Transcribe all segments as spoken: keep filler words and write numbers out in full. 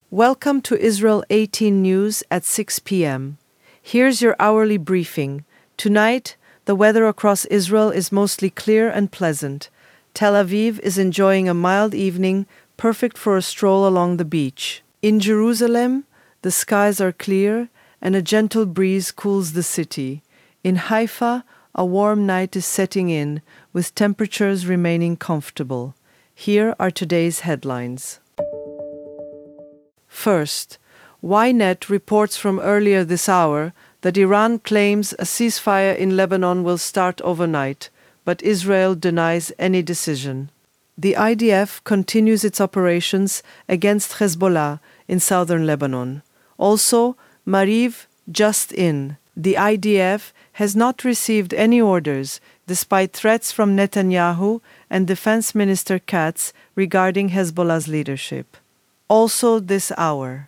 Welcome to Israel eighteen News at six p m Here's your hourly briefing. Tonight, the weather across Israel is mostly clear and pleasant. Tel Aviv is enjoying a mild evening, perfect for a stroll along the beach. In Jerusalem, the skies are clear and a gentle breeze cools the city. In Haifa, a warm night is setting in, with temperatures remaining comfortable. Here are today's headlines. First, Ynet reports from earlier this hour that Iran claims a ceasefire in Lebanon will start overnight, but Israel denies any decision. The I D F continues its operations against Hezbollah in southern Lebanon. Also, Maariv just in. The I D F has not received any orders, despite threats from Netanyahu and Defense Minister Katz regarding Hezbollah's leadership. Also this hour,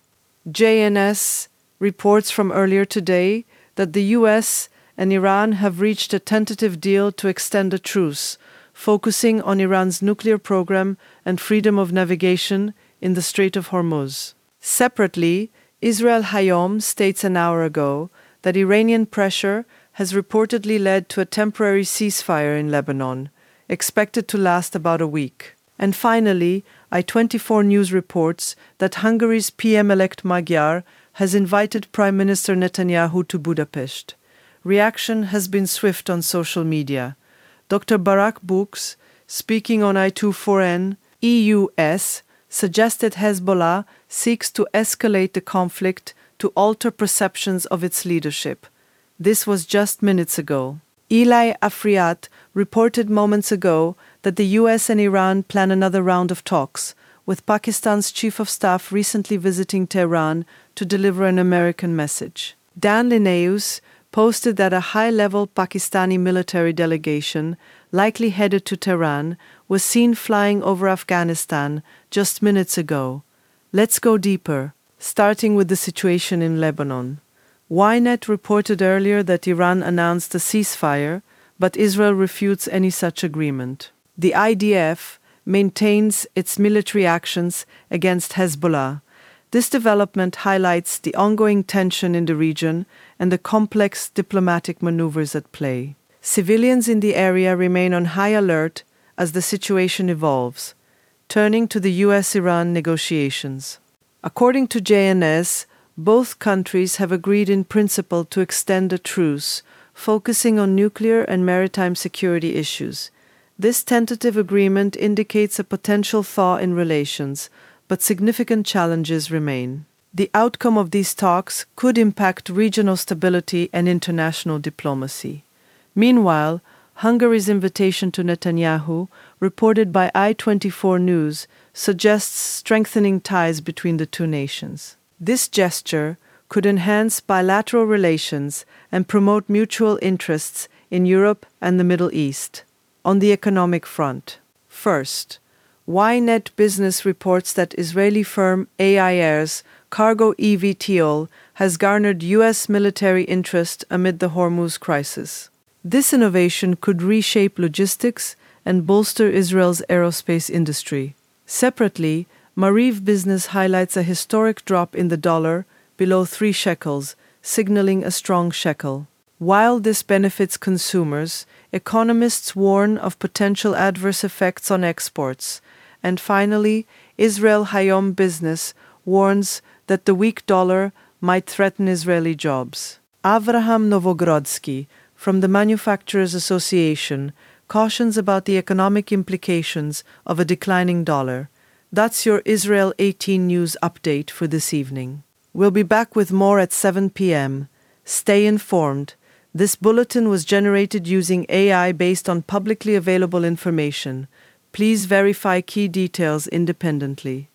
J N S reports from earlier today that the U S and Iran have reached a tentative deal to extend a truce, focusing on Iran's nuclear program and freedom of navigation in the Strait of Hormuz. Separately, Israel Hayom states an hour ago that Iranian pressure has reportedly led to a temporary ceasefire in Lebanon, expected to last about a week. And finally, I twenty-four News reports that Hungary's P M-elect Magyar has invited Prime Minister Netanyahu to Budapest. Reaction has been swift on social media. Doctor Barak Books, speaking on I twenty-four N, E U S, suggested Hezbollah seeks to escalate the conflict to alter perceptions of its leadership. This was just minutes ago. Eli Afriat reported moments ago that the U S and Iran plan another round of talks, with Pakistan's chief of staff recently visiting Tehran to deliver an American message. Dan Linnaeus posted that a high-level Pakistani military delegation, likely headed to Tehran, was seen flying over Afghanistan just minutes ago. Let's go deeper, starting with the situation in Lebanon. Ynet reported earlier that Iran announced a ceasefire, but Israel refutes any such agreement. The I D F maintains its military actions against Hezbollah. This development highlights the ongoing tension in the region and the complex diplomatic maneuvers at play. Civilians in the area remain on high alert as the situation evolves. Turning to the U S Iran negotiations. According to J N S, both countries have agreed in principle to extend a truce, focusing on nuclear and maritime security issues. This tentative agreement indicates a potential thaw in relations, but significant challenges remain. The outcome of these talks could impact regional stability and international diplomacy. Meanwhile, Hungary's invitation to Netanyahu, reported by I twenty-four News, suggests strengthening ties between the two nations. This gesture could enhance bilateral relations and promote mutual interests in Europe and the Middle East. On the economic front, first, Ynet Business reports that Israeli firm A I R's cargo E V T O L has garnered U S military interest amid the Hormuz crisis. This innovation could reshape logistics and bolster Israel's aerospace industry. Separately, Maariv Business highlights a historic drop in the dollar below three shekels, signaling a strong shekel. While this benefits consumers, economists warn of potential adverse effects on exports. And finally, Israel Hayom Business warns that the weak dollar might threaten Israeli jobs. Avraham Novogrodsky, from the Manufacturers Association, cautions about the economic implications of a declining dollar. That's your Israel eighteen News update for this evening. We'll be back with more at seven p m Stay informed. This bulletin was generated using A I based on publicly available information. Please verify key details independently.